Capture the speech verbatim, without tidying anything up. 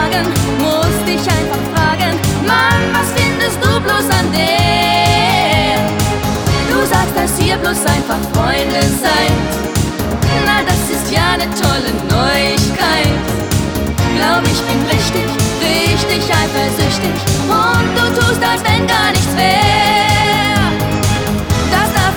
fragen, muss dich einfach fragen, Mann, was findest du bloß an der? Du sagst, dass ihr bloß einfach Freunde seid, na das ist ja ne tolle Neuigkeit. Glaub, ich bin richtig, richtig eifersüchtig und du tust, als wenn gar